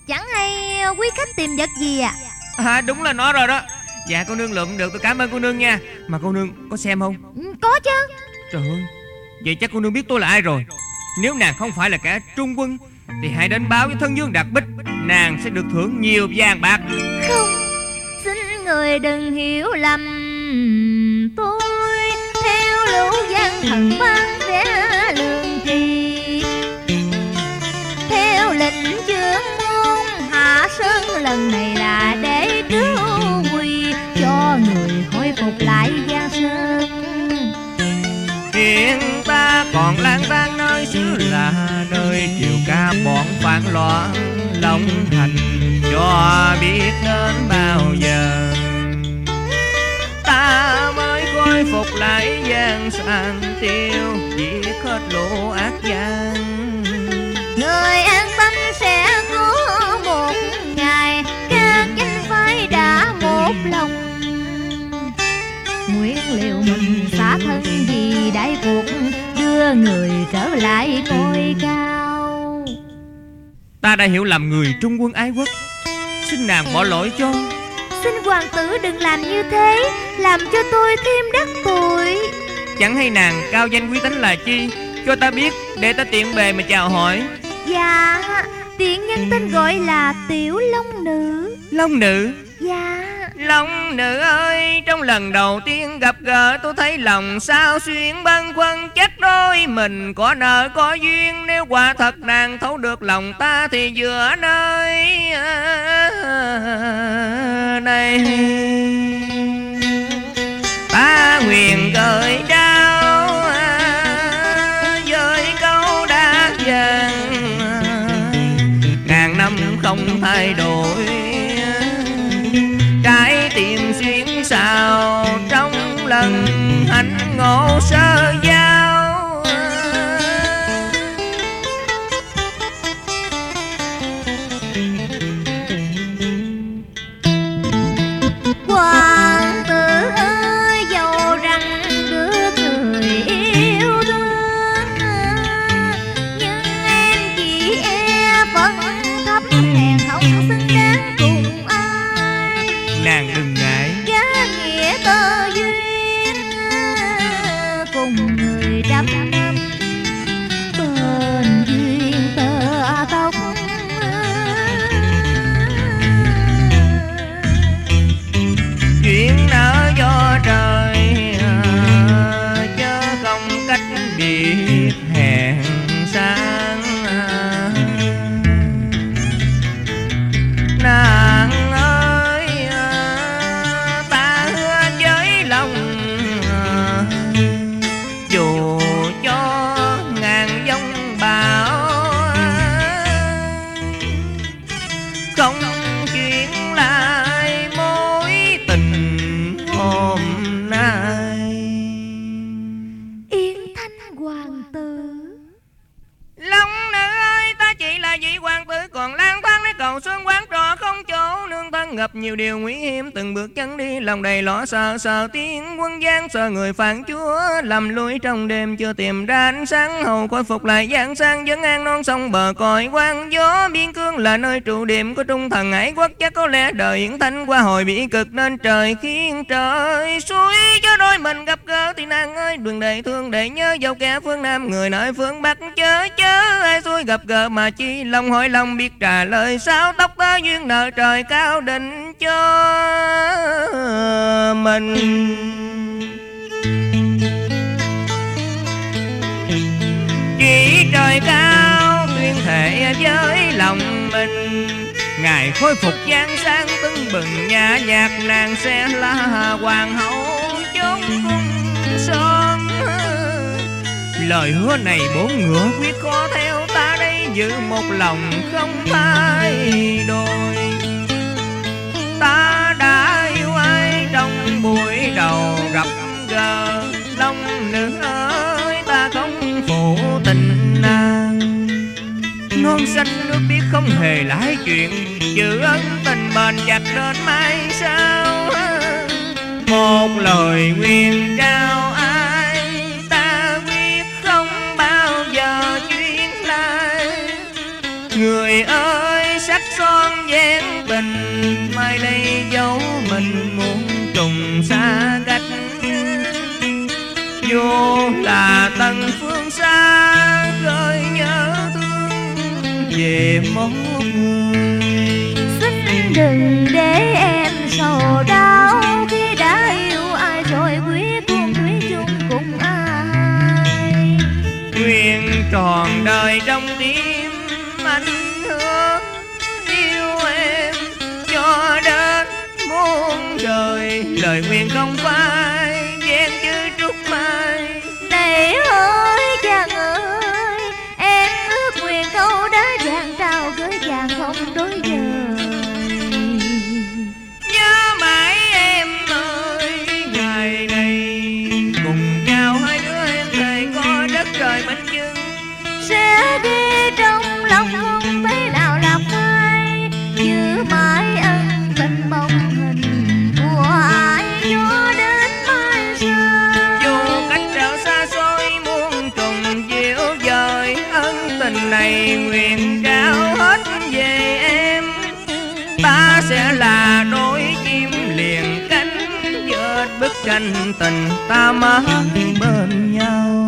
Chẳng hay quý khách tìm vật gì à? Đúng là nó rồi đó. Dạ cô nương lượm được, tôi cảm ơn cô nương nha. Mà cô nương có xem không? Có chứ. Trời ơi, vậy chắc cô nương biết tôi là ai rồi. Nếu nàng không phải là kẻ trung quân thì hãy đến báo với thân vương Đạt Bích, nàng sẽ được thưởng nhiều vàng bạc. Không, xin người đừng hiểu lầm. Tôi theo lũ gian thần ban vẽ lương tri, theo lệnh chướng môn hạ sơn lần này là để cứu nguy cho người hồi phục lại Giang Sơn. Hiện ta còn lang thang nơi xứ là nơi triều ca bọn phản loạn lòng thành, cho biết đến bao giờ ta mới khôi phục lại Giang Sang, tiêu diệt hết lũ ác gian. Người an tâm sẽ có một ngày các danh phái đã một lòng, nguyện liệu mình xả thân vì đại cuộc, đưa người trở lại ngôi cao. Ta đã hiểu lầm người trung quân ái quốc, xin nàng bỏ lỗi cho. Xin hoàng tử đừng làm như thế, làm cho tôi thêm đắc tội. Chẳng hay nàng cao danh quý tánh là chi, cho ta biết để ta tiện bề mà chào hỏi. Dạ, tiện nhân tên gọi là Tiểu Long Nữ. Long Nữ? Dạ. Long Nữ ơi, trong lần đầu tiên gặp gỡ tôi thấy lòng sao xuyên băn khoăn, chắc đôi mình có nợ có duyên. Nếu quả thật nàng thấu được lòng ta thì giữa nơi này ta nguyện gửi trao với câu đã dần, ngàn năm không thay đổi, trái tim xuyên xào trong lần hạnh ngộ sơ giao. Hoàng tử ơi, dẫu rằng được người yêu thương, nhưng em chỉ e phận thấp hèn không xứng đáng cùng ai. Nàng đừng ngại, Giá nghĩa tơ duyên cùng người trăm năm, bên duyên tơ tóc. chuyện nỡ do trời chớ không cách biệt hẹn sang. Nàng ơi, ta hứa với lòng dù cho ngàn giông bão, không chuyện lại mối tình hôm nay. Yên Thanh hoàng tử. Long Nữ ơi, ta chỉ là vị hoàng tử còn lang thang để cầu xuân quán trọ không chỗ nương thân, gặp nhiều điều nguy hiểm từng bước chân đi lòng đầy lo sợ. Sợ tiếng quân gian, sợ người phản chúa lầm lũi trong đêm chưa tìm ra ánh sáng, hầu khôi phục lại Giang Sang vẫn an non sông bờ cõi quang gió. Biên cương là nơi trụ điểm của trung thần ái quốc, chắc có lẽ đời Yển Thanh qua hồi bị cực nên trời khiến trời suối cho đôi mình gặp gỡ. Thì nàng ơi đừng để thương để nhớ, dẫu kẻ phương Nam người nơi phương Bắc chớ ai xui gặp gỡ mà chi lòng hỏi lòng biết trả lời sao. Tóc ta duyên nợ trời cao định cho mình, chỉ trời cao tuyên thệ với lòng mình, ngày khôi phục Giang Sang tưng bừng nhà nhạc, nàng sẽ là hoàng hậu chốn cung son. Lời hứa này bốn ngựa quyết khó theo, ta đây giữ một lòng không thay đổi. Ta đã yêu ai trong buổi đầu gặp gỡ, Long Nữ ơi ta không phụ tình nàng. Non xanh nước biết không hề lái chuyện, giữ ân tình bền chặt đến mai sau. Một lời nguyện trao ai ta quyết không bao giờ chuyên lai. Người ơi sắc son dáng tình, mai đây dấu mình muốn trùng xa cách. Dù là tận phương xa gợi nhớ thương về một người. Xin đừng để em sầu đau, khi đã yêu ai rồi quyết cùng thủy chung cùng ai. Nguyện tròn đời trong tim anh hứa yêu em cho đến muôn đời. Lời nguyện không phải gian như trúc mai. Này ơi chàng ơi, em ước nguyện câu đã vàng trao gửi chàng không đối dời. Nhớ mãi em ơi, ngày này cùng nhau hai đứa em thề có đất trời bên chân. Sẽ ghi trong lòng không thể nào là phai, giữ mãi ân tình bóng hình của ai cho đến mai sau. Dù cách trở xa xôi muôn trùng diệu dời, ân tình này nguyện trao hết về em. Ta sẽ là đôi chim liền cánh, vết bức tranh tình ta mãi bên nhau.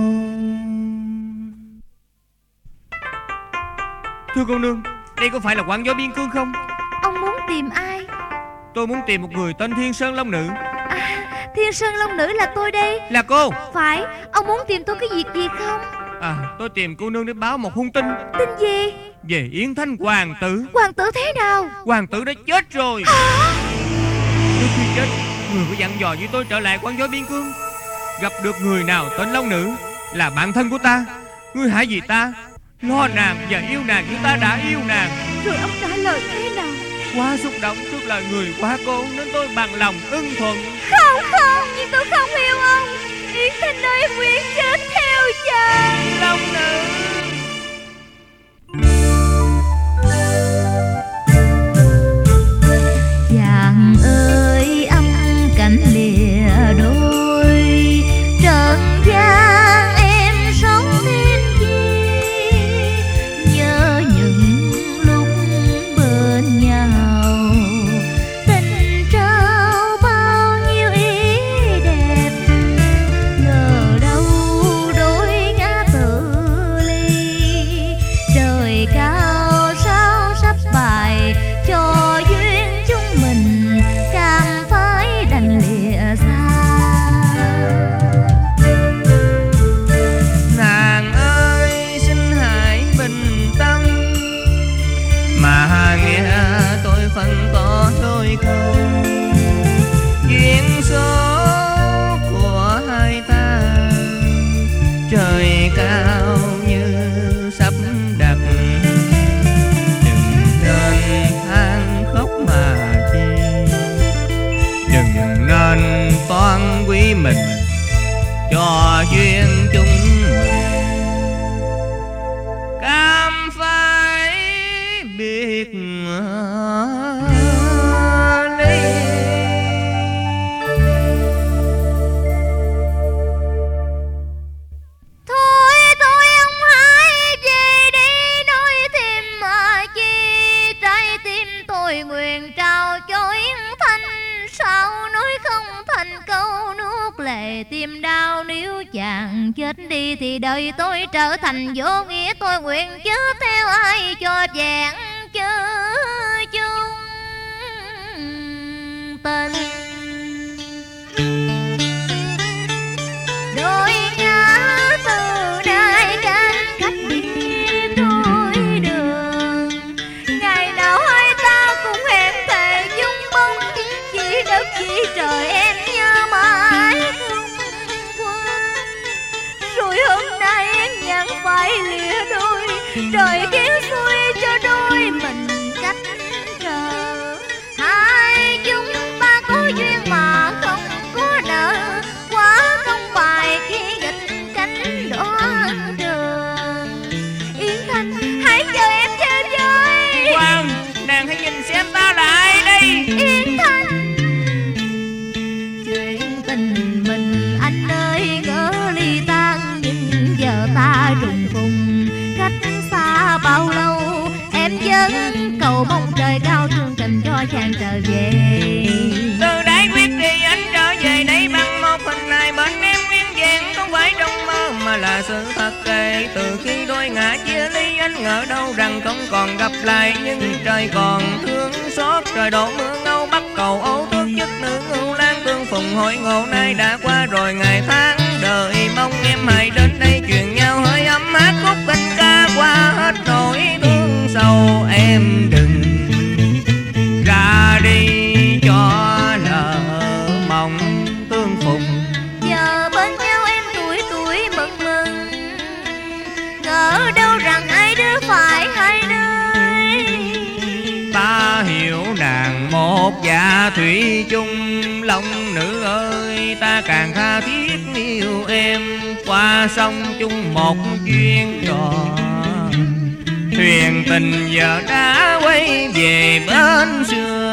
Thưa cô nương, đây có phải là quán gió biên cương không? Ông muốn tìm ai? Tôi muốn tìm một người tên Thiên Sơn Long Nữ. À, Thiên Sơn Long Nữ là tôi đây. Là cô? Phải, ông muốn tìm tôi cái việc gì không? À, tôi tìm cô nương để báo một hung tin. Tin gì? Về Yến Thanh hoàng tử. Hoàng tử thế nào? Hoàng tử đã chết rồi. Hả? Trước khi chết, người có dặn dò với tôi trở lại quán gió biên cương. Gặp được người nào tên Long Nữ là bạn thân của ta, ngươi hãy vì ta lo nàng và yêu nàng như ta đã yêu nàng. Rồi ông trả lời thế nào? Quá xúc động trước lời người quá cô nên tôi bằng lòng ưng thuận. Không không, nhưng tôi không yêu ông. Yến Thanh ơi, em nguyện chết theo chàng. Long Nữ. Chàng ơi âm cảnh lìa đôi, trần gian em sống thêm chi. Nhớ những lúc bên nhau, tình trao bao nhiêu ý đẹp. Ngờ đâu đôi ngã tự ly, trời cao sao sắp bài cho duyên chúng mình, cam phải đành lìa xa. Nàng ơi xin hãy bình tâm, mà nghe tôi phân tỏ đôi câu. Duyên số của hai ta trời cao như sắp đặt. Đừng nên than khóc mà chi, đừng nên toan quý mình cho duyên chúng mình. Cam phải biết ly. Thôi thôi ông hãy về đi, nói thêm mà chi. Trái tim tôi nguyện trao cho Yến Thanh, sao nói không thành câu nuốt lệ tim đau. Nếu chàng chết đi thì đời tôi trở thành vô nghĩa, tôi nguyện chết theo ai cho vẹn chớ chung tình. Đôi ngã từ nay canh cách biệt đôi đường, ngày nào hai ta cũng hẹn thề chung bóng. Chỉ đất chỉ trời em nhớ mãi không quên. Rồi hôm nay em nhận phải lìa đôi, trời kéo xuôi cho đôi mình cách trở. Hai chúng ta có duyên mà không có nợ, quá công bài khi nghịch cánh đoạn đường. Yến Thanh hãy chờ em chơi với. Khoan, nàng hãy nhìn xem ta là ai đây. Yến Thanh, chuyện tình mình anh ơi ngỡ ly tan, nhưng giờ ta trùng phùng cách xa bao lâu. Em cầu mong trời cao thương tình cho chàng trở về. Từ đại quyết thì anh trở về đây bằng một hình hài bên em nguyên vẹn, không phải trong mơ mà là sự thật. Kể từ khi đôi ngã chia ly anh ngờ đâu rằng không còn gặp lại, nhưng trời còn thương xót. Trời đổ mưa ngâu bắt cầu âu tước chức nữ ưu lan tương phùng hội ngộ, nay đã qua rồi ngày tháng đời, mong em hãy đến đây truyền nhau hơi ấm hát khúc tình ca qua hết nỗi thương sầu. Em đừng ra đi cho lỡ mong tương phùng, giờ bên nhau em tuổi tuổi mừng mừng, ngờ đâu rằng hai đứa phải hai nơi. ta hiểu nàng một dạ thủy chung, lòng nữ ơi ta càng tha thiết yêu em. Qua sông chung một chuyến đò, thuyền tình giờ đã quay về bến xưa.